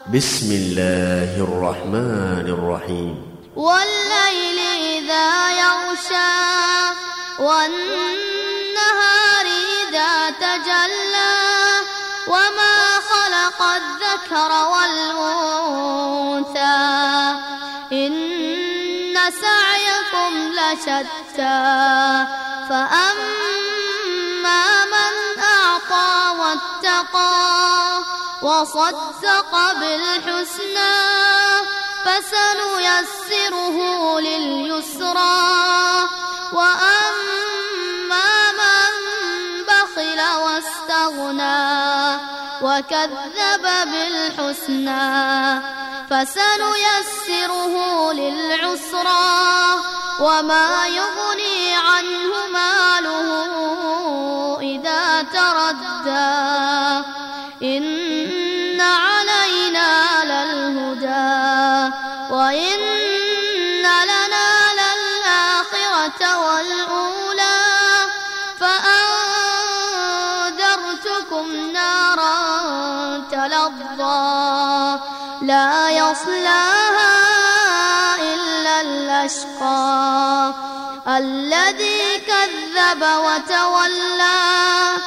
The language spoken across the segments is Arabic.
بسم الله الرحمن الرحيم. والليل إذا يغشى والنهار إذا تجلى وما خلق الذكر والأنثى إن سعيكم لشتى فأما من أعطى واتقى وصدق بالحسنى فسنيسره لليسرى وأما من بخل واستغنى وكذب بالحسنى فسنيسره للعسرى وما يغني عنه ماله إذا تردى إن علينا للهدى وإن لنا للآخرة والأولى فأنذرتكم نارا تلظى لا يصلاها إلا الأشقى الذي كذب وتولى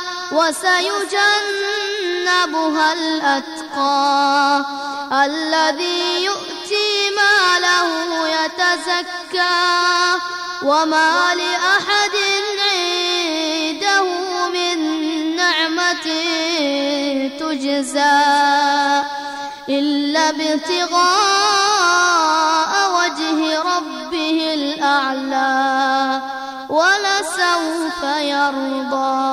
وسيجنبها الأتقى الذي يؤتي ماله يتزكى وما لأحد عنده من نعمة تجزى إلا ابتغاء وجه ربه الأعلى ولسوف يرضى.